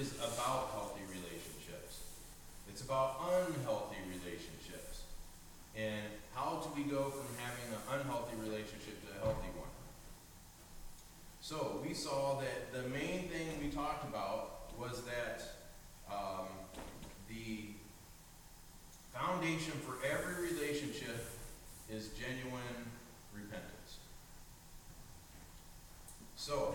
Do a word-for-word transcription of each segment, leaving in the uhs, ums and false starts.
is about healthy relationships. It's about unhealthy relationships. And how do we go from having an unhealthy relationship to a healthy one? So we saw that the main thing we talked about was that um, the foundation for every relationship is genuine repentance. So,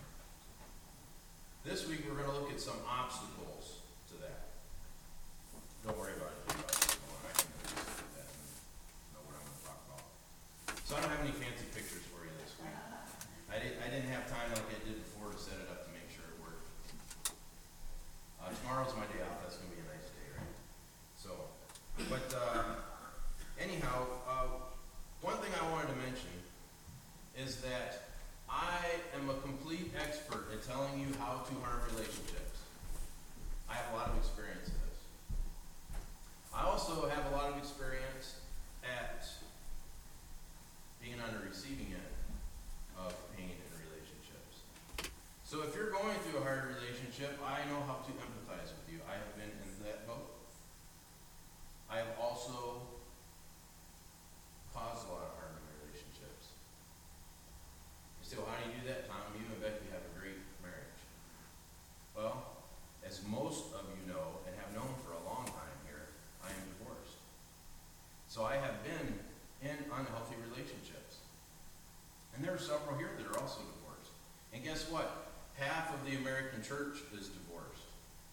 this week we're going to look at some obstacles to that. Don't worry about it. I can just do that and know what I'm going to talk about. So I don't have any fancy pictures for you this week. I, did, I didn't have time like I did before to set it up to make sure it worked. Uh, tomorrow's my day off. That's going to be a nice day, right? So, but uh, anyhow, uh, one thing I wanted to mention is that I am a complete expert at telling you how to harm relationships. I have a lot of experience in this. I also have a lot of experience at being on the receiving end of pain in relationships. So if you're going through a hard relationship, I know how to empathize with you. I have been in that boat. I have also caused a lot of harm in relationships. You say, well, how do you do that, Tom? You and Becky have a great marriage. Well, as most of you know and have known for a long time here, I am divorced. So I have been in unhealthy relationships. And there are several here that are also divorced. And guess what? Half of the American church is divorced.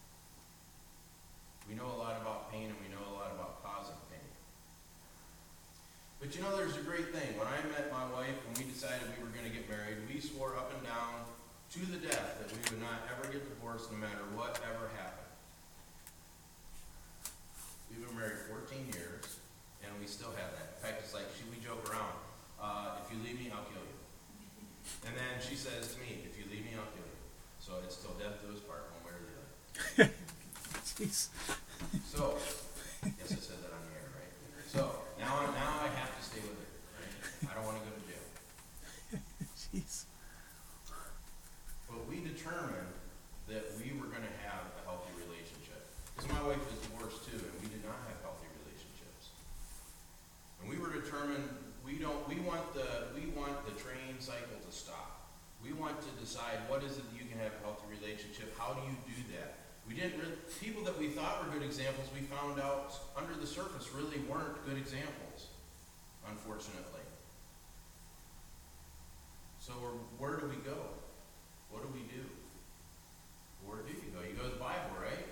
We know a lot about pain and we know a lot about causing pain. But you know, there's a great thing. When I met my wife, when we decided we were going to get married, we swore up and down to the death that we would not ever get divorced no matter what ever happened. We've been married fourteen years, and we still have that. In fact, it's like, she, we joke around, uh, if you leave me, I'll kill you. And then she says to me, if you leave me, I'll kill you. So it's till death do us part, one way or the other. Jeez. So, yes, I said that on the air, right? So, now, I- now I have to stay with her, right? I don't want to go to jail. Jeez. But we determined that we were going to have a healthy relationship. Because my wife is divorced too, and we did not have healthy relationships. And we were determined, we don't, we want the, we want the train cycle to stop. We want to decide what is it that you can have a healthy relationship. How do you do that? We didn't really, people that we thought were good examples, we found out under the surface really weren't good examples, unfortunately. So we're, where do we go? What do we do? Where do you go? You go to the Bible, right?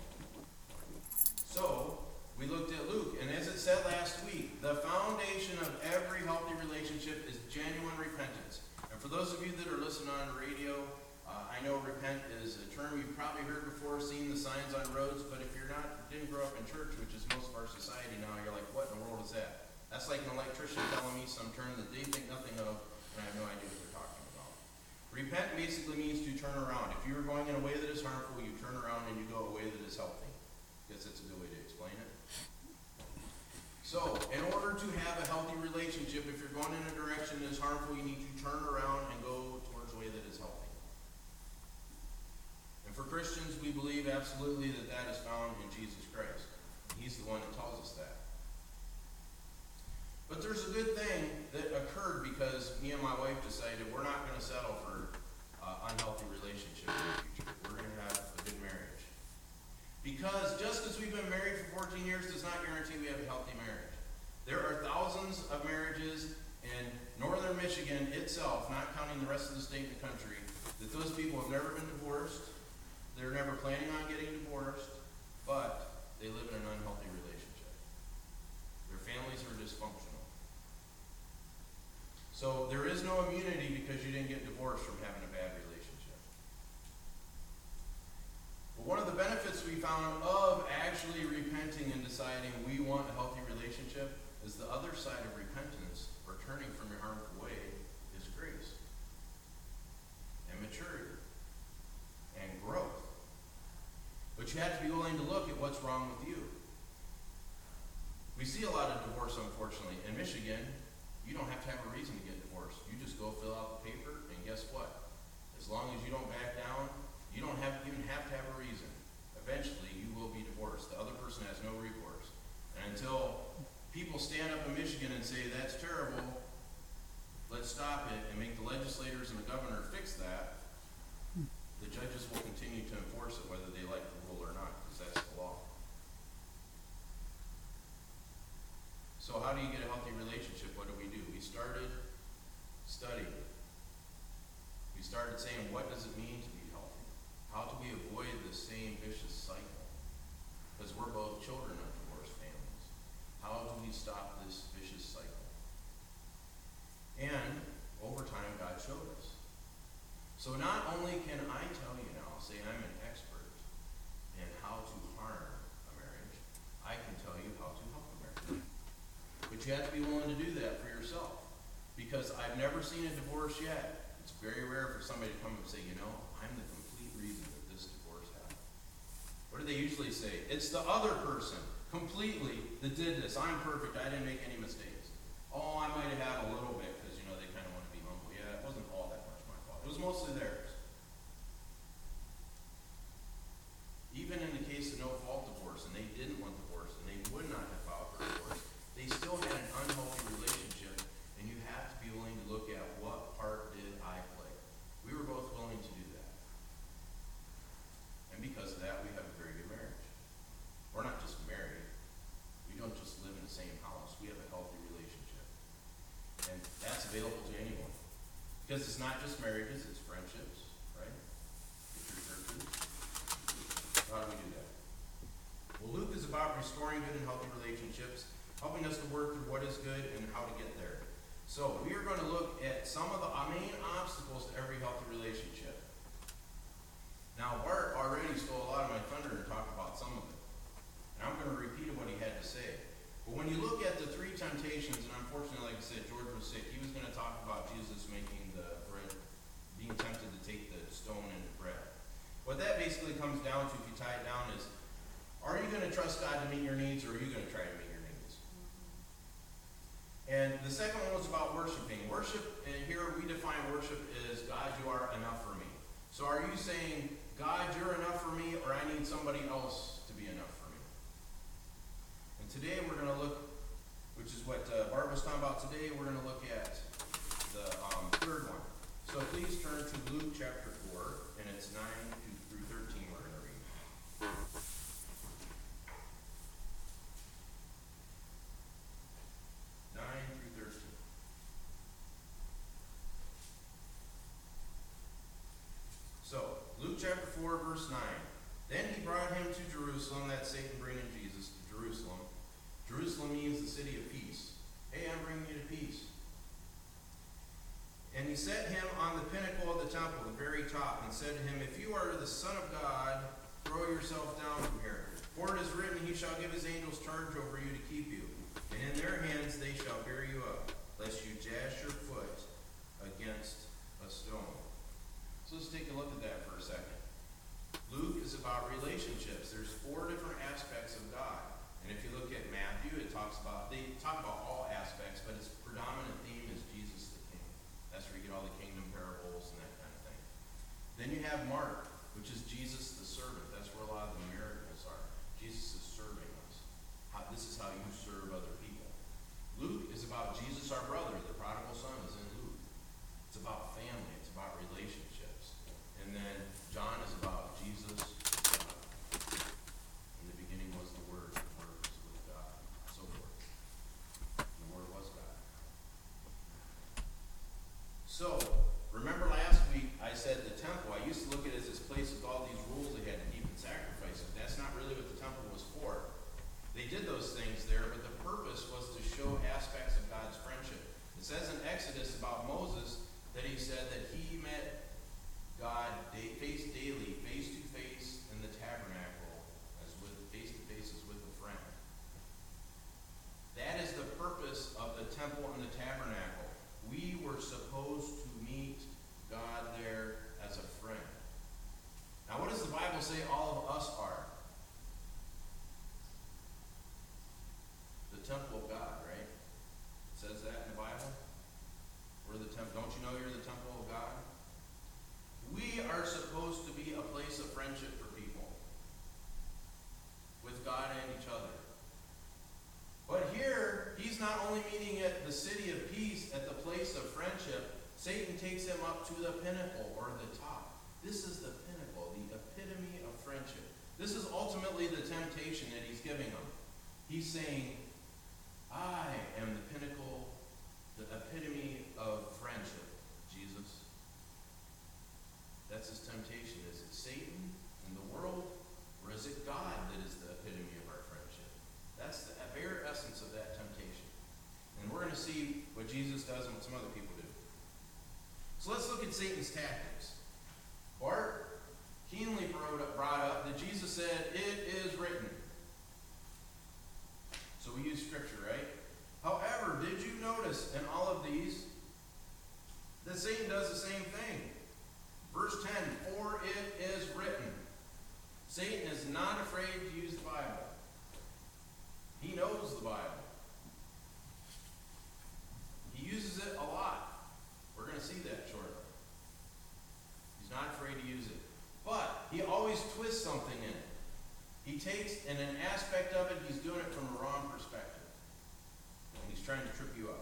So, we looked at Luke, and as it said last week, the foundation of every healthy relationship is genuine repentance. And for those of you that are listening on the radio, uh, I know repent is a term you've probably heard before, seen the signs on roads, but if you're not, didn't grow up in church, which is most of our society now, you're like, what in the world is that? That's like an electrician telling me some term that they think nothing of, and I have no idea what they're talking about. Repent basically means to turn around. If you are going in a way that is harmful, you turn around and you go a way that is healthy. Guess that's a good way to explain it. So, in order to have a healthy relationship, if you're going in a direction that is harmful, you need to turn around and go towards a way that is healthy. And for Christians, we believe absolutely that that is found in Jesus Christ. He's the one that tells us that. But there's a good thing that occurred because me and my wife decided we're not going to settle for uh, unhealthy relationship in the future. We're going to have a good marriage. Because just as we've been married for fourteen years does not guarantee we have a healthy marriage. There are thousands of marriages in northern Michigan itself, not counting the rest of the state and the country, that those people have never been divorced, they're never planning on getting divorced, but they live in an unhealthy relationship. Their families are dysfunctional. So there is no immunity because you didn't get divorced from having a bad relationship. But one of the benefits we found of actually repenting and deciding we want a healthy relationship is the other side of repentance, or turning from your harmful way, is grace and maturity and growth. But you have to be willing to look at what's wrong with you. We see a lot of divorce, unfortunately. In Michigan, you don't have to have a reason to get divorced. You just go fill out the paper, and guess what? As long as you don't back down, you don't have even have to have a reason. started studying. We started saying, what does it mean to be healthy? How do we avoid the same vicious cycle? Because we're both children of divorced families. How do we stop this vicious cycle? And over time, God showed us. So not only can I tell you now, say I'm an expert in how to harm a marriage, I can tell you how to help a marriage. But you have to be willing to do that for yourself. Because I've never seen a divorce yet. It's very rare for somebody to come and say, you know, I'm the complete reason that this divorce happened. What do they usually say? It's the other person, completely, that did this. I'm perfect. I didn't make any mistakes. Oh, I might have had a little bit because, you know, they kind of want to be humble. Yeah, it wasn't all that much my fault. It was mostly theirs. Even in the case of no-fault divorce, and they didn't want divorce, and they would not have filed for divorce, they still had an unhealthy relationship, and you have to be willing to look at what part did I play. We were both willing to do that. And because of that, we have a very good marriage. We're not just married. We don't just live in the same house. We have a healthy relationship. And that's available to anyone. Because it's not just marriages, it's friendships, right? It's your churches. How do we do that? Well, Luke is about restoring good and healthy relationships, helping us to work through what is good and how to get there. So, we are going to look at some of the main obstacles to every healthy relationship. Now, Bart already stole a lot of my thunder and talked about some of it. And I'm going to repeat what he had to say. But when you look at the three temptations, and unfortunately, like I said, George was sick, he was going to talk about Jesus making the bread, being tempted to take the stone and the bread. What that basically comes down to, if you tie it down, is are you going to trust God to meet your needs, or are you going to try to meet your needs? And the second one was about worshiping. Worship, and here we define worship as, God, you are enough for me. So are you saying, God, you're enough for me, or I need somebody else to be enough for me? And today we're going to look, which is what uh, Barb was talking about today, we're going to look at the um, third one. So please turn to Luke chapter four, and it's nine through thirteen we're going to read. nine through thirteen. So, Luke chapter four, verse nine. Then he brought him to Jerusalem, that's Satan bringing Jesus to Jerusalem. Jerusalem means the city of peace. Hey, I'm bringing you to peace. And he set him on the pinnacle of the temple, the very top, and said to him, if you are the Son of God, throw yourself down from here. For it is written, he shall give his angels charge over you to keep you. And in their hands they shall bear you up, lest you dash your foot against a stone. So let's take a look at that for a second. Luke is about relationships. There's four different aspects of God. And if you look at Matthew, it talks about, they talk about all aspects, but its predominant theme is Jesus the King. That's where you get all the kingdom parables and that kind of thing. Then you have Mark, which is Jesus the servant. That's where a lot of the miracles are. Jesus is serving us. How, this is how you serve other people. Luke is about Jesus, our brother. The prodigal son is in Luke. It's about family. It's about relationships. And then John is about Jesus. Uh, in the beginning was the Word. The Word was with God. So forth. And the Word was God. So, remember last week I said the temple, I used to look at it as this place with all these rules they had to keep and sacrifices. That's not really what the temple was for. They did those things there, but the purpose was to show aspects of God's friendship. It says in Exodus about Moses that he said that he met God day, face daily, face to face in the tabernacle, as with face to face as with a friend. That is the purpose of the temple and the tabernacle. We were supposed to meet God there as a friend. Now, what does the Bible say all of us are? The temple of God, right? It says that in the Bible. We're the temple. Don't you know you're the temple of God? We are supposed to be a place of friendship for people, with God and each other. But here, he's not only meeting at the city of peace, at the place of friendship. Satan takes him up to the pinnacle, or the top. This is the pinnacle, the epitome of friendship. This is ultimately the temptation that he's giving him. He's saying, I am the pinnacle, the epitome epitome of friendship? Jesus. That's his temptation. Is it Satan and the world, or is it God that is the epitome of our friendship? That's the very essence of that temptation. And we're going to see what Jesus does and what some other people do. So let's look at Satan's tactics. Bart keenly brought up that Jesus said, "It is written." So we use scripture, right? However, did you notice in all of these that Satan does the same thing? Verse ten, "For it is written." Satan is not afraid to use the Bible. He knows the Bible. He uses it a lot. We're going to see that shortly. He's not afraid to use it. But he always twists something in it. He takes, in an aspect of it, he's doing it from a wrong perspective. And he's trying to trip you up.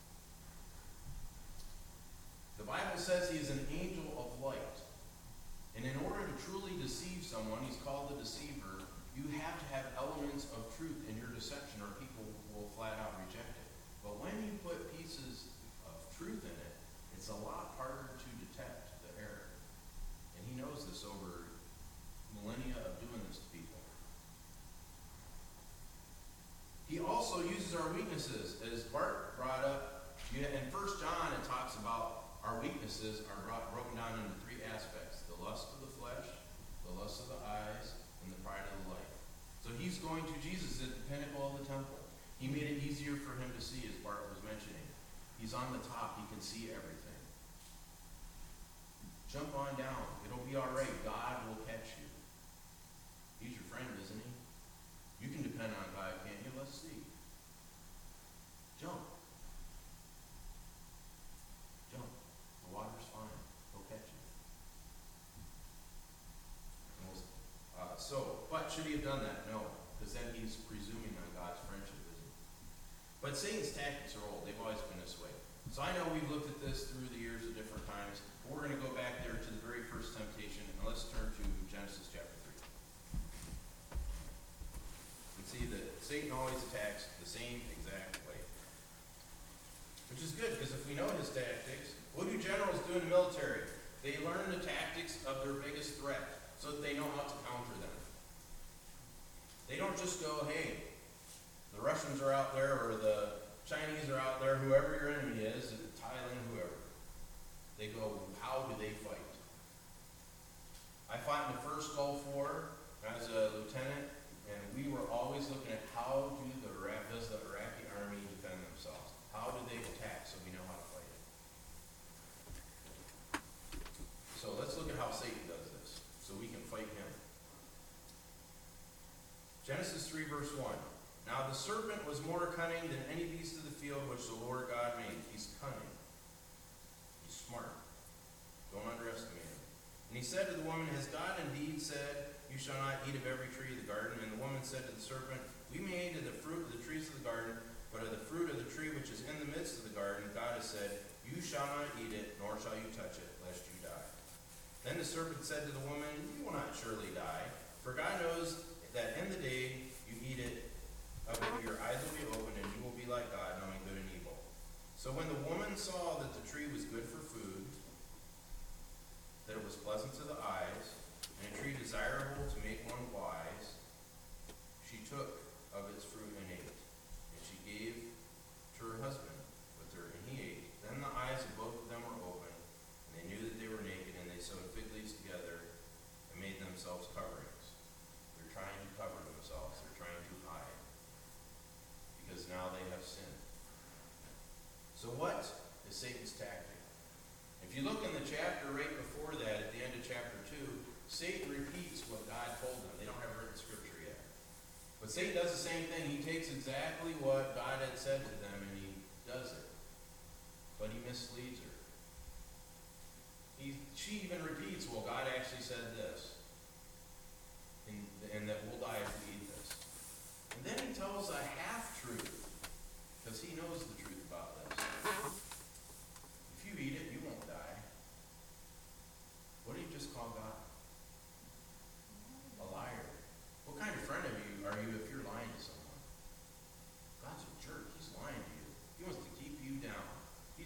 The Bible says he is an angel of light. And in order to truly deceive someone, he's called the deceiver, you have to have elements of truth in your deception or people will flat out reject it. But when you put pieces of truth in it, it's a lot harder to detect the error. And he knows this over millennia of doing this to people. He also uses our weaknesses, as Bart brought up. In First John, it talks about our weaknesses are brought, broken down into three aspects: the lust of the flesh, the lust of the eyes, and the pride of the life. So he's going to Jesus at the pinnacle of the temple. He made it easier for him to see, as Bart was mentioning. He's on the top. He can see everything. Jump on down. It'll be all right. God will catch you. He's your friend, isn't he? You can depend on God, can't you? Let's see. Jump. Jump. The water's fine. He'll catch you. Uh, so, but should he have done that? No. Because then he's presuming on God's friendship, isn't he? But Satan's tactics are old. They've always been this way. So I know we've looked at this through the years at different times. But we're going to go back there to the very first temptation. And let's turn to Genesis chapter three. And see that Satan always attacks the same exact way. Which is good, because if we know his tactics, what do generals do in the military? They learn the tactics of their biggest threat so that they know how to counter them. They don't just go, hey, the Russians are out there, or the Chinese are out there, whoever your enemy is, Thailand, whoever. They go, how do they fight? I fought in the first Gulf War as a lieutenant, and we were always looking at how do the does the Iraqi army defend themselves? How do they attack so we know how to fight it? So let's look at how Satan does this, so we can fight him. Genesis three, verse one. Now the serpent was more cunning than any beast of the field which the Lord God made. He's cunning. He's smart. Don't underestimate him. And he said to the woman, Has God indeed said, You shall not eat of every tree of the garden? And the woman said to the serpent, We may eat of the fruit of the trees of the garden, but of the fruit of the tree which is in the midst of the garden, God has said, You shall not eat it, nor shall you touch it, lest you die. Then the serpent said to the woman, You will not surely die, for God knows that in the day you eat it, of it your eyes will be opened, and you will be like God, knowing good and evil. So when the woman saw that the tree was good for food, that it was pleasant to the eyes, and a tree desirable to make one wise, she took of its fruit and ate. And she gave to her husband with her, and he ate. Then the eyes of both of them were opened, and they knew that they were naked, and they sewed fig leaves together and made themselves coverings. They're trying to cover themselves. They're trying to hide. Because now they have sinned. So what is Satan's tactic? If you look in the chapter right before that, at the end of chapter two, Satan repeats what God told them. They don't have written scripture yet. But Satan does the same thing. He takes exactly what God had said to them and he does it. But he misleads her. He, she even repeats, well, God actually said this. And, and that we'll die if we eat this. And then he tells a half-truth. Because he knows the truth about this. If you eat it, you won't die. What do you just call God? A liar. What kind of friend of you are you if you're lying to someone? God's a jerk. He's lying to you. He wants to keep you down. He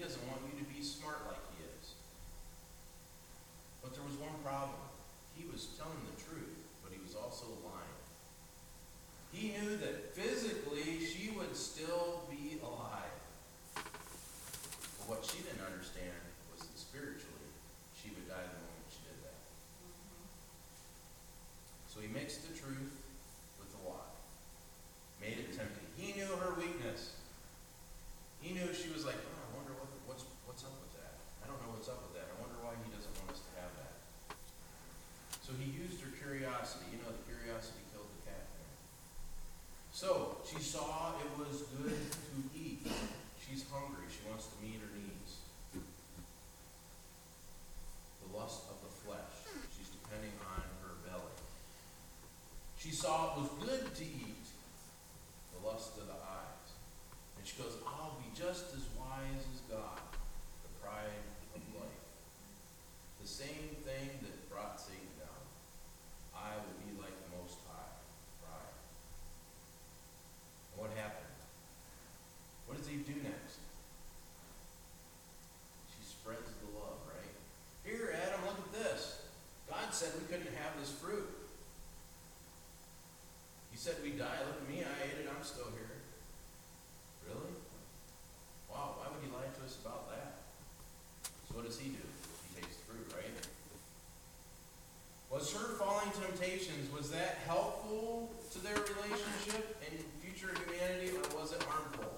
was telling the truth, but he was also lying. He knew that physically she would still be alive. But what she didn't understand was that spiritually she would die the moment she did that. So he mixed the truth with the lie. Made it tempting. He knew her weakness. He knew she was like, oh, I wonder what, what's what's up with that. I don't know what's up with that. I wonder why he doesn't want us to have that. So he used her curiosity. You know, the curiosity killed the cat. So she saw it was good to eat. She's hungry. She wants to meet her needs. The lust of the flesh. She's depending on her belly. She saw it was good to eat. The lust of the eyes. And she goes, I'll be just as wise as God. The pride of life. The same thing that brought Satan down. I will be like the Most High. Pride. And what happened? What does Eve do next? She spreads the love, right? Here, Adam, look at this. God said we couldn't have this fruit. He said we die. Look at me, I ate it, I'm still here. Really? Wow, why would he lie to us about that? So what does he do? He takes the fruit, right? Was her falling temptations, was that helpful to their relationship and future humanity, or was it harmful?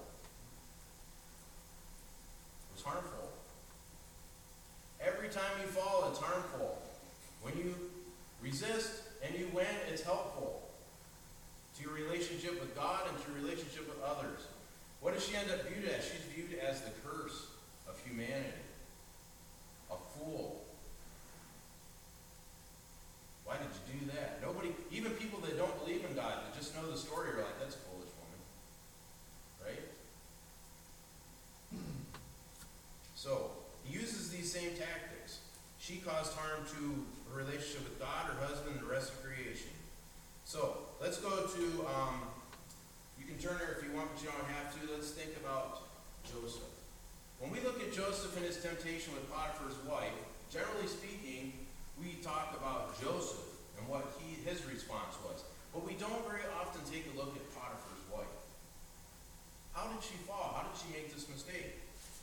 It was harmful. Every time you fall, it's harmful. When you resist and you win, it's helpful to your relationship with God and to your relationship with others. What does she end up viewed as? She's viewed as the curse of humanity. A fool. Why did you do that? Nobody, even people that don't believe in God, that just know the story, are like, that's a foolish woman. Right? So, he uses these same tactics. She caused harm to her relationship with God, her husband, and the rest of creation. So, let's go to, um, you can turn there if you want, but you don't have to. Let's think about Joseph. When we look at Joseph and his temptation with Potiphar's wife, generally speaking, we talk about Joseph and what he, his response was. But we don't very often take a look at Potiphar's wife. How did she fall? How did she make this mistake?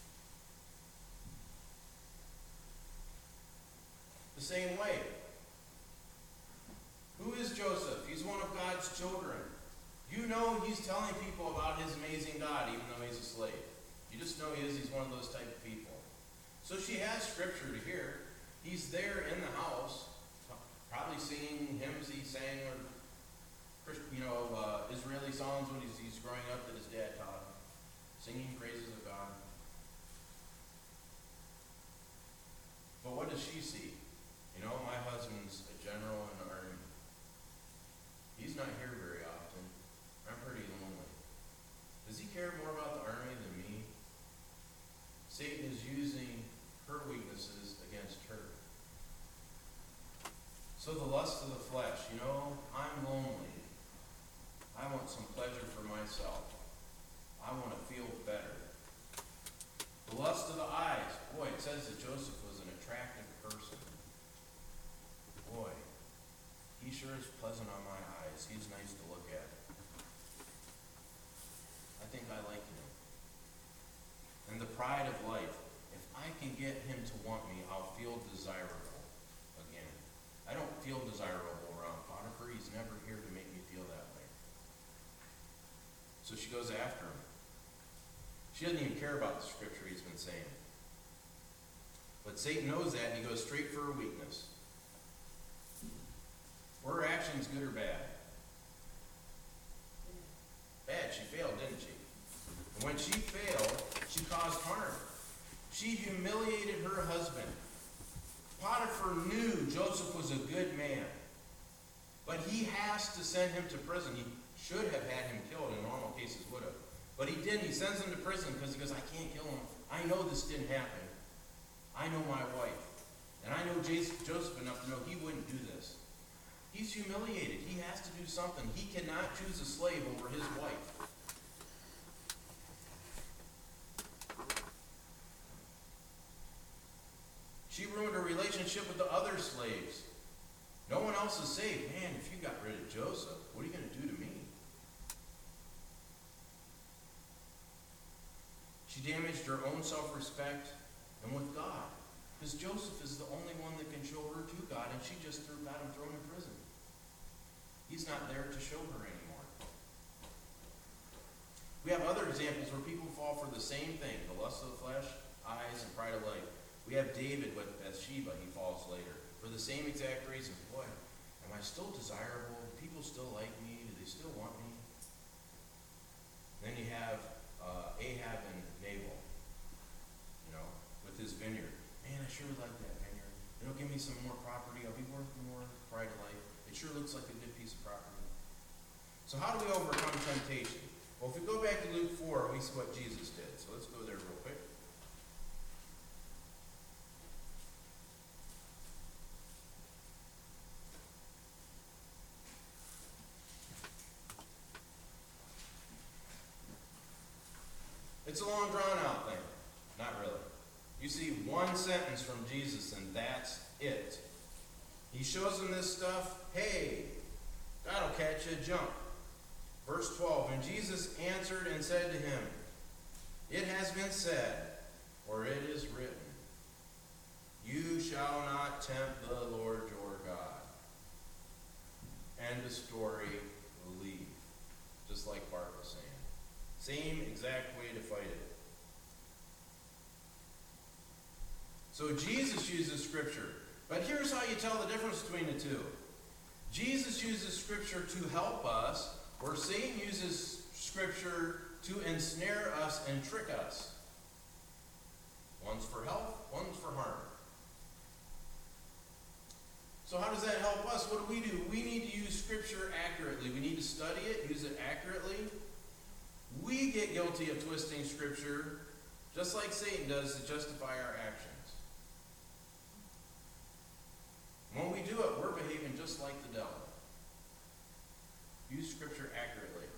The same way. Who is Joseph? He's one of God's children. You know he's telling people about his amazing God, even though he's a slave. You just know he is. He's one of those type of people. So she has scripture to hear. He's there in the house, probably singing hymns he sang, or you know, uh, Israeli songs when he's, he's growing up that his dad taught him, singing praises of God. But what does she see? You know, my husband's a general in the army. He's not here very often. I'm pretty lonely. Does he care more about the army than me? Satan is using her weaknesses against her. So the lust of the flesh, you know, I'm lonely. I want some pleasure for myself. I want to feel better. The lust of the eyes. Boy, it says that Joseph was an attractive person. Boy, he sure is pleasant on my eyes. He's nice to look at. I think I like him. And the pride of life. If I can get him to want me, I'll feel desirable again. I don't feel desirable around Potiphar. He's never here to make me feel that way. So she goes after him. She doesn't even care about the scripture he's been saying. But Satan knows that, and he goes straight for her weakness. Were her actions good or bad? Bad. She failed, didn't she? And when she failed, she caused harm. She humiliated her husband. Potiphar knew Joseph was a good man. But he has to send him to prison. He should have had him killed. In normal cases would have. But he didn't. He sends him to prison because he goes, I can't kill him. I know this didn't happen. I know my wife. And I know Joseph enough to know he wouldn't do this. He's humiliated. He has to do something. He cannot choose a slave over his wife. She ruined her relationship with the other slaves. No one else is saved. Man, if you got rid of Joseph, what are you going to do to me? She damaged her own self-respect and with God. Because Joseph is the only one that can show her to God, and she just threw, got him thrown in prison. He's not there to show her anymore. We have other examples where people fall for the same thing, the lust of the flesh, eyes, and pride of life. We have David with Bathsheba, he falls later, for the same exact reason. Boy, am I still desirable? Do people still like me? Do they still want me? Then you have uh, Ahab and Nabal, you know, with his vineyard. Man, I sure like that vineyard. It'll give me some more property. I'll be worth more. Pride of life. It sure looks like a good piece of property. So how do we overcome temptation? Well, if we go back to Luke four, we see what Jesus did. So let's go there real quick. It's a long drawn out thing. Not really. You see one sentence from Jesus and that's it. He shows them this stuff. Hey, that'll catch you, jump. Verse twelve, and Jesus answered and said to him, it has been said, or it is written, you shall not tempt the Lord your God. End of story, leave. Just like Bart was saying. Same exact way to fight it. So Jesus uses Scripture. But here's how you tell the difference between the two. Jesus uses Scripture to help us, where Satan uses Scripture to ensnare us and trick us. One's for help, one's for harm. So how does that help us? What do we do? We need to use Scripture accurately. We need to study it, use it accurately. We get guilty of twisting Scripture, just like Satan does, to justify our actions. When we do it, we're behaving just like the devil. Use Scripture accurately.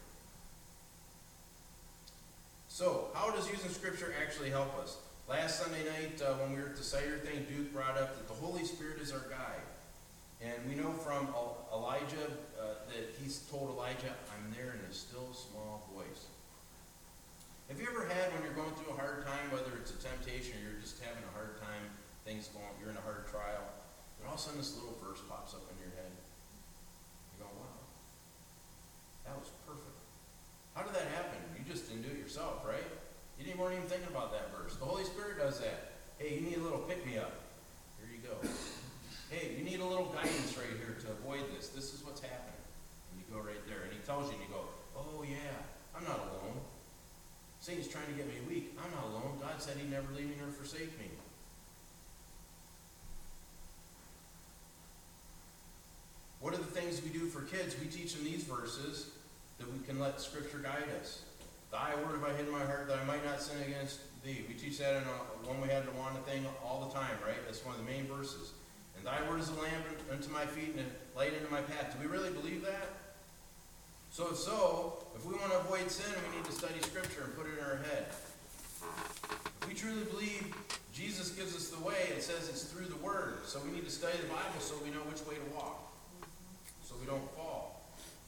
So, how does using Scripture actually help us? Last Sunday night, uh, when we were at the Cider thing, Duke brought up that the Holy Spirit is our guide. And we know from Elijah uh, that he's told Elijah, I'm there in a still small voice. Have you ever had, when you're going through a hard time, whether it's a temptation or you're just having a hard time, things going, you're in a hard trial, and all of a sudden this little verse pops up in your head. You go, wow, that was perfect. How did that happen? You just didn't do it yourself, right? You didn't weren't even thinking about that verse. The Holy Spirit does that. Hey, you need a little pick-me-up. Here you go. Hey, you need a little guidance right here to avoid this. This is what's happening. And you go right there. And he tells you, and you go, oh yeah, I'm not alone. Satan's trying to get me weak. I'm not alone. God said he'd never leave me nor forsake me. What are the things we do for kids? We teach them these verses that we can let Scripture guide us. Thy word have I hid in my heart that I might not sin against thee. We teach that in a, one we had to want a thing all the time, right? That's one of the main verses. And thy word is a lamp unto my feet and a light into my path. Do we really believe that? So if so, if we want to avoid sin, we need to study Scripture and put it in our head. If we truly believe Jesus gives us the way, it says it's through the Word. So we need to study the Bible so we know which way to walk, so we don't fall.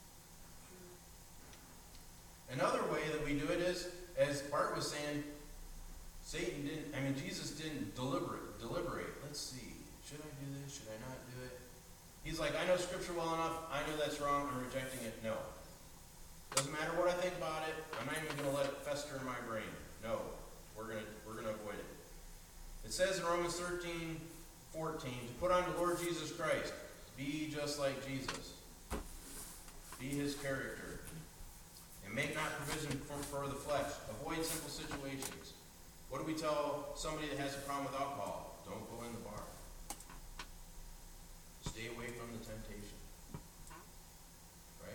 Another way that we do it is, as Bart was saying, Satan didn't, I mean, Jesus didn't deliberate, deliberate. Let's see, should I do this? Should I not do it? He's like, I know Scripture well enough. I know that's wrong. I'm rejecting it. No. Doesn't matter what I think about it. I'm not even going to let it fester in my brain. No. We're going to we're going to avoid it. It says in Romans thirteen fourteen, to put on the Lord Jesus Christ. Be just like Jesus. Be his character. And make not provision for, for the flesh. Avoid simple situations. What do we tell somebody that has a problem with alcohol? Don't go in the bar. Stay away from the temptation. Right?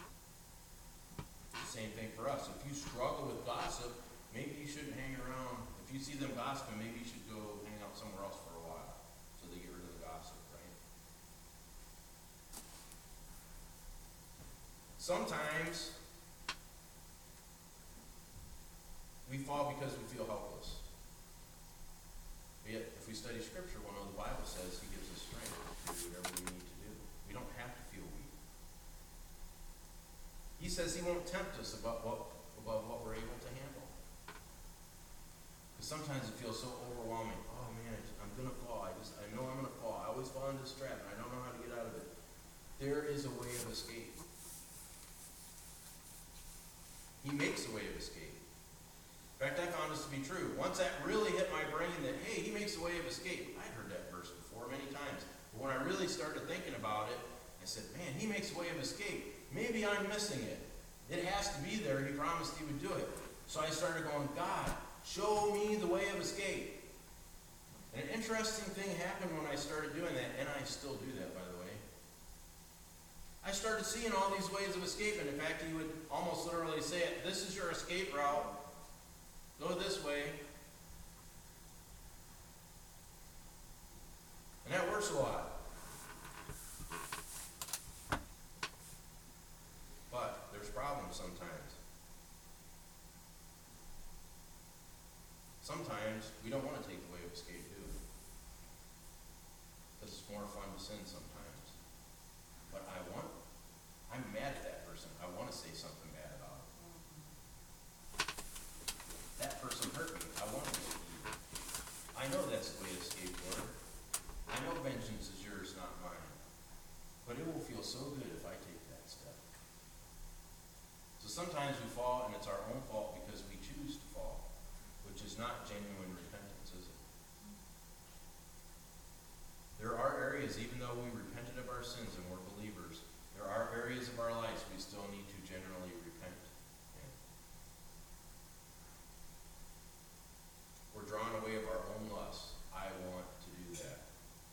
Same thing for us. If you struggle with gossip, maybe you shouldn't hang around. If you see them gossiping, maybe you should go hang out somewhere else for a while so they get rid of the gossip, right? Sometimes we fall because we feel helpless. But yet, if we study Scripture, we'll know the Bible says he gives us strength to do whatever we need to do. We don't He says he won't tempt us above what, above what we're able to handle. Because sometimes it feels so overwhelming. Oh man, I'm going to fall. I just, I know I'm going to fall. I always fall into this trap and I don't know how to get out of it. There is a way of escape. He makes a way of escape. In fact, I found this to be true. Once that really hit my brain that, hey, he makes a way of escape. I'd heard that verse before many times. But when I really started thinking about it, I said, man, he makes a way of escape. Maybe I'm missing it. It has to be there. He promised he would do it. So I started going, God, show me the way of escape. And an interesting thing happened when I started doing that, and I still do that, by the way. I started seeing all these ways of escape, and in fact, he would almost literally say it, this is your escape route. Go this way. And that works a lot. But there's problems sometimes. Sometimes we don't want to take the way of escape, do we? Because it's more fun to sin sometimes. But I want, I'm mad at that person. I want to say something bad about it. That person hurt me. I want to make it evil. I know that's the way to escape, Lord. I know vengeance is yours, not mine. But it will feel so good if I take that step. So sometimes we fall, and it's our own fault because we choose to fall, which is not genuine repentance, is it? There are areas, even though we repented of our sins and we're believers, there are areas of our lives we still need to generally repent in. We're drawn away of our own lusts. I want to do that.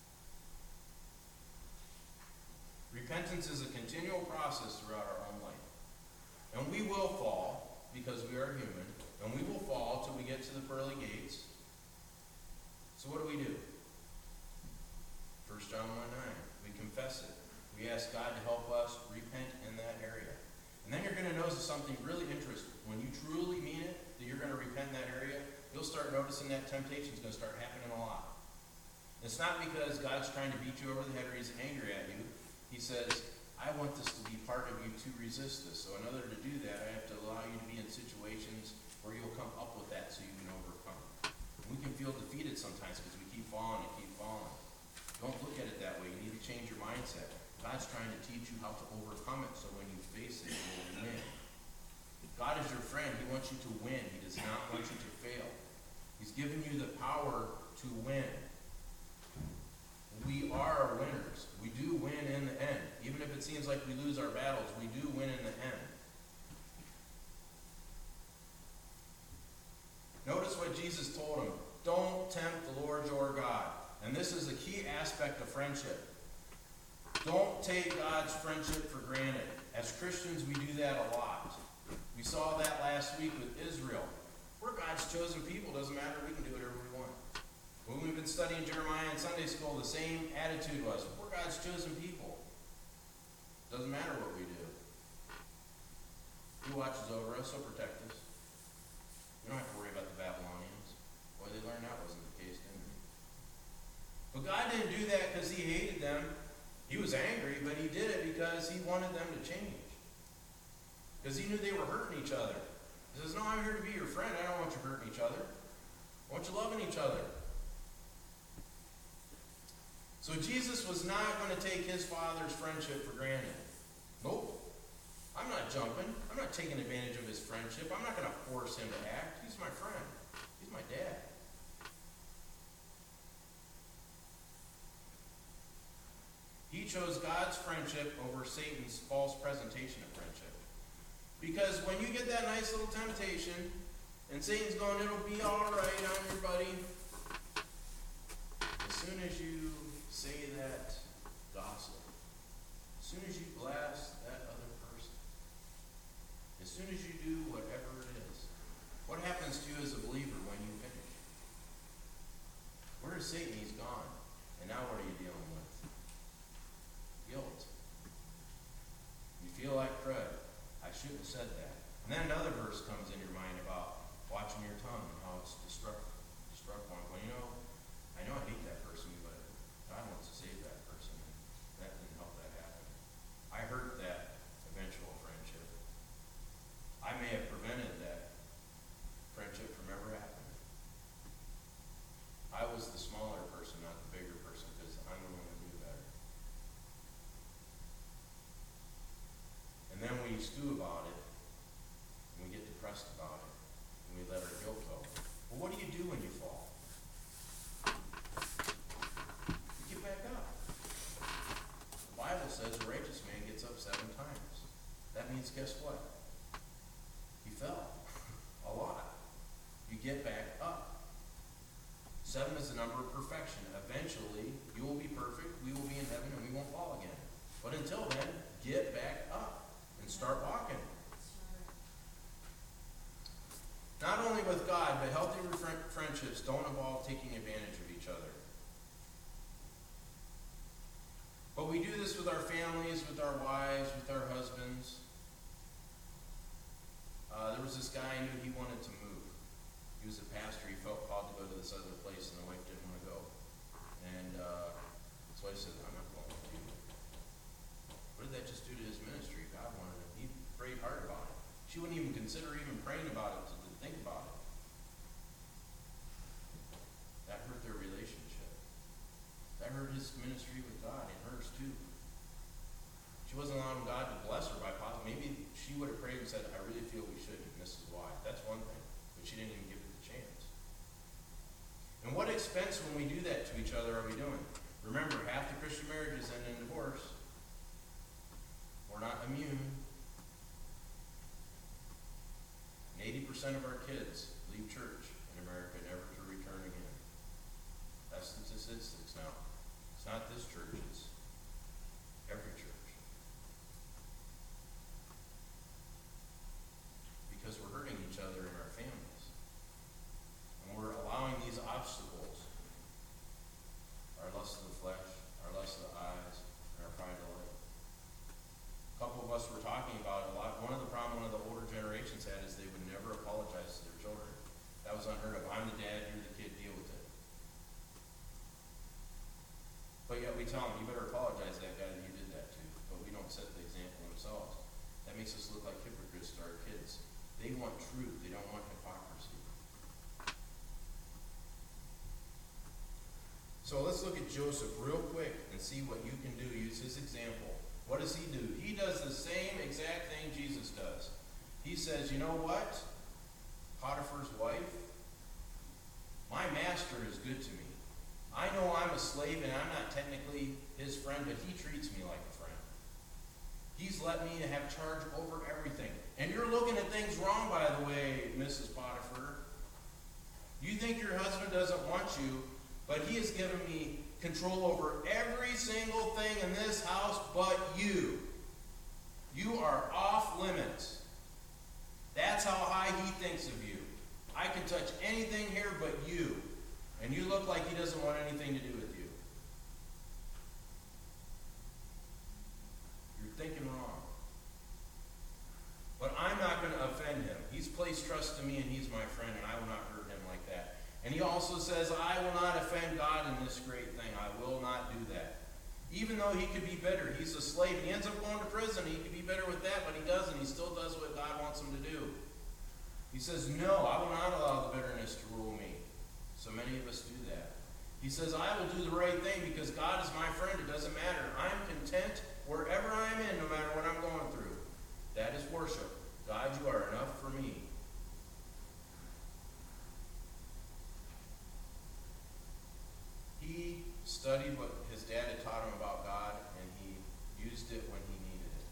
Repentance is a continual process throughout our own life. And we will fall because we are human, and we will fall till we get to the pearly gates. So what do we do? First John one nine, we confess it. We ask God to help us repent in that area. And then you're going to notice something really interesting. When you truly mean it, that you're going to repent in that area, you'll start noticing that temptation is going to start happening a lot. It's not because God's trying to beat you over the head or he's angry at you. He says, I want this to be part of you to resist this. So in order to do that, I have to allow you to be in situations where you'll come up with that so you can overcome. And we can feel defeated sometimes because we keep falling and keep falling. Don't look at it that way. You need to change your mindset. God's trying to teach you how to overcome it so when you face it, you will win. God is your friend. He wants you to win. He does not want you to fail. He's given you the power to win. We are winners. We do win in the end. Even if it seems like we lose our battles, we do win in the end. Notice what Jesus told him. Don't tempt the Lord your God. And this is a key aspect of friendship. Don't take God's friendship for granted. As Christians, we do that a lot. We saw that last week with Israel. We're God's chosen people. Doesn't matter. We can do whatever we want. When we've been studying Jeremiah in Sunday school, the same attitude was, we're God's chosen people. Doesn't matter what we do. He watches over us. He'll protect us. We don't have to worry about the Babylonians. Boy, they learned that wasn't the case, didn't they? But God didn't do that because he hated them. He was angry, but he did it because he wanted them to change. Because he knew they were hurting each other. He says, no, I'm here to be your friend. I don't want you hurting each other. I want you loving each other. So Jesus was not going to take his Father's friendship for granted. Nope. I'm not jumping. I'm not taking advantage of his friendship. I'm not going to force him to act. He's my friend. He's my dad. He chose God's friendship over Satan's false presentation of friendship. Because when you get that nice little temptation, and Satan's going, it'll be all right, I'm your buddy. As soon as you say that gossip, as soon as you blast that other person, as soon as you do whatever it is, what happens to you as a believer when you finish? Where is Satan? He's gone. And now what are you dealing with? Guilt. You feel like crud. I shouldn't have said that. And then another verse comes in your mind about watching your tongue and how it's destructive. Destructive. Well, you know, I know I hate that person, but God wants to save that person. And that didn't help that happen. I hurt that eventual friendship. stew about it, and we get depressed about it, and we let our guilt go. Well, what do you do when you fall? You get back up. The Bible says a righteous man gets up seven times. That means, guess what? He fell a lot. You get back up. Seven is the number of perfection. Eventually, you will be perfect, we will be in heaven, and we won't fall again. But until then, get back up and start walking. Not only with God, but healthy friendships don't involve taking advantage of each other. But we do this with our families, with our wives, with our husbands. Uh, there was this guy I knew, he wanted to move. He was a pastor, he felt called to go to this other place, and the wife didn't want to go. And uh, so I said, I'm not going with you. What did that just do to his ministry? God wanted him. He prayed hard about it. She wouldn't even consider even praying about it to, to think about it. That hurt their relationship. That hurt his ministry with God and hers too. She wasn't allowing God to bless her by possibly, maybe she would have prayed and said, I really feel we shouldn't, and this is why. That's one thing. But she didn't even give it the chance. And what expense when we do that to each other are we doing? Remember, half the Christian marriages end in divorce. We're not immune. And eighty percent of our kids leave church in America never to return again. That's the statistics now. It's not this church, it's every church. Because we're hurting each other in our families. And we're allowing these obstacles, our lust of the flesh, our lust of the eyes, and our pride of life. A couple of us were talking about it a lot. One of the problems one of the older generations had is they would never apologize to their children. That was unheard of. I'm the dad, you're the kid, deal with it. But yet we tell them, you better apologize to that guy that you did that to. But we don't set the example themselves. That makes us look like hypocrites to our kids. They want truth. They don't want hypocrisy. So let's look at Joseph real quick and see what you can do. Use his example. What does he do? He does the same exact thing Jesus does. He says, you know what? Potiphar's wife, my master is good to me. I know I'm a slave and I'm not technically his friend, but he treats me like a friend. He's let me have charge over everything. And you're looking at things wrong, by the way, Missus Potiphar. You think your husband doesn't want you, but he has given me control over every single thing in this house but you. You are off limits. That's how high he thinks of you. I can touch anything here but you. And you look like he doesn't want anything to do with you. You're thinking wrong. But I'm not going to offend him. He's placed trust in me and he's my friend and I will not hurt him like that. And he also says, I will not offend God in this great thing. I will not do that. Even though he could be bitter. He's a slave. He ends up going to prison. He could be bitter with that, but he doesn't. He still does what God wants him to do. He says, no, I will not allow the bitterness to rule me. So many of us do that. He says, I will do the right thing because God is my friend. It doesn't matter. I'm content wherever I'm in, no matter what I'm going through. That is worship. God, you are enough for me. He studied what his dad had taught him about God, and he used it when he needed it.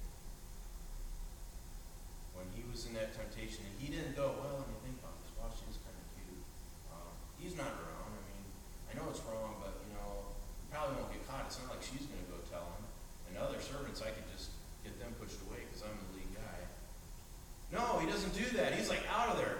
When he was in that temptation, and he didn't go, well, let me think about this. Well, she's kind of cute. Um, he's not around. I mean, I know it's wrong, but, you know, he probably won't get caught. It's not like she's going to go tell him. And other servants, I could just get them pushed away because I'm the lead guy. No, he doesn't do that. He's like out of there.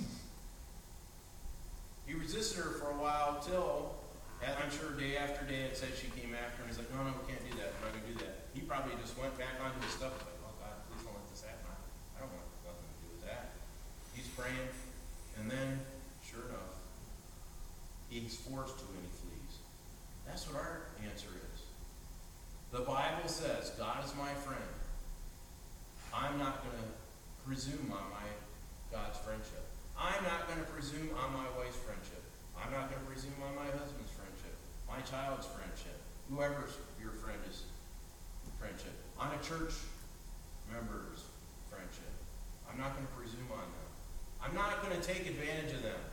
He resisted her for a while till, and I'm sure day after day it said she came after him. He's like, no, no, we can't do that. We're not going to do that. He probably just went back onto his stuff. Like, oh, God, please don't let this happen. I don't want nothing to do with that. He's praying, and then, sure enough, he's forced to and he flees. That's what our answer is. The Bible says, God is my friend. I'm not going to presume on my God's friendship. I'm not going to presume on my wife's friendship. I'm not going to presume on my husband's friendship, my child's friendship, whoever's your friend is friendship. On a church member's friendship. I'm not going to presume on them. I'm not going to take advantage of them.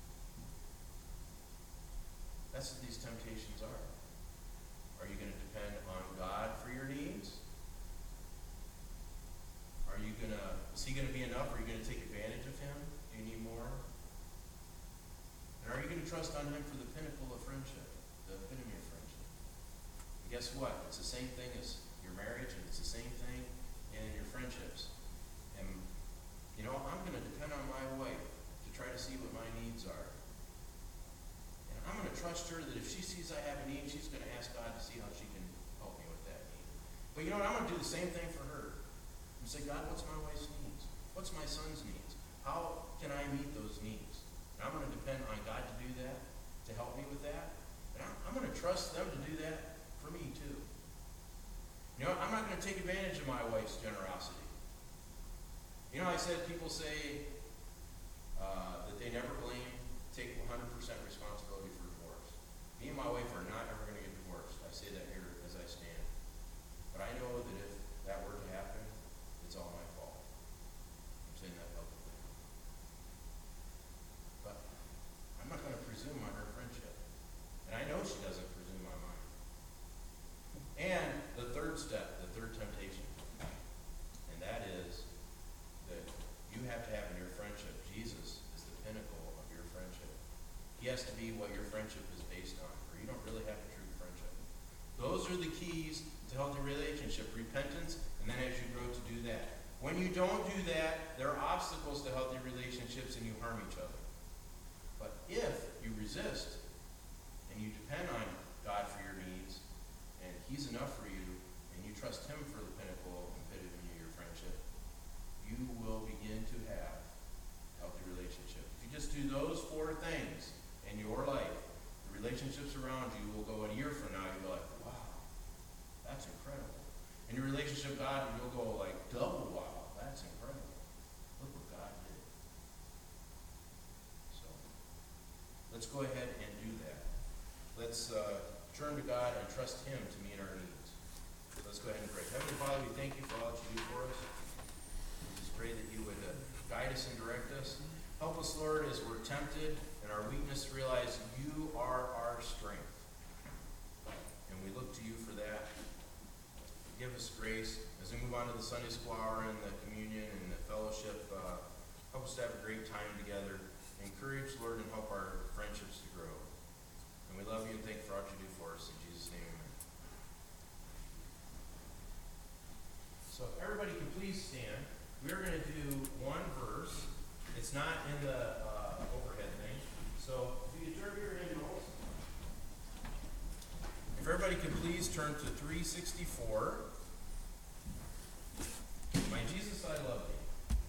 That's what these temptations are. Are you going to depend on God for your needs? Are you going to, is he going to be enough? Are you going to take advantage of him? Do you need more? And are you going to trust on him for the pinnacle of friendship, the epitome of friendship? And guess what? It's the same thing as your marriage, and it's the same thing in your friendships. And, you know, I'm going to depend on my wife to try to see what my needs are. And I'm going to trust her that if she sees I have a need, she's going to ask God to see how she can help me with that need. But you know what? I'm going to do the same thing for her. And say, God, what's my wife's needs? What's my son's needs? How can I meet those needs? And I'm going to depend on God to do that, to help me with that. And I'm, I'm going to trust them to do that for me too. You know, I'm not going to take advantage of my wife's generosity. You know, I said people say uh, that they never blame, take one hundred percent responsibility for divorce. Me and my wife are not ever going to get divorced. I say that here as I stand. But I know that if that were to happen, it's all my fault. I'm saying that publicly. But I'm not going to presume on her friendship. And I know she doesn't presume on mine. And the third step, the third temptation, and that is that you have to have in your friendship, Jesus is the pinnacle of your friendship. He has to be what your friendship is based on, or you don't really have a true friendship. Those are the keys to healthy relationship, repentance, and then as you grow to do that. When you don't do that, there are obstacles to healthy relationships and you harm each other. But if you resist and you depend on God for your needs, and he's enough for you, and you trust him for the pinnacle and epitome of your friendship, you will begin to have a healthy relationship. If you just do those four things in your life, the relationships around you will go a year from now, you'll be like, wow, that's incredible. In your relationship with God, you'll go like, double wow, that's incredible. Look what God did. So, let's go ahead and do that. Let's uh, turn to God and trust him to meet our needs. Let's go ahead and pray. Heavenly Father, we thank you for all that you do for us. We just pray that you would uh, guide us and direct us. Help us, Lord, as we're tempted in our weakness to realize you are our strength. And we look to you for that. Give us grace as we move on to the Sunday school hour and the communion and the fellowship. Uh, help us to have a great time together. Encourage, Lord, and help our friendships to grow. And we love you and thank you for all you do for us. In Jesus' name, amen. So if everybody can please stand. We're going to do one verse. It's not in the uh, overhead thing. So if you could turn your hymnals. If everybody could please turn to three sixty-four.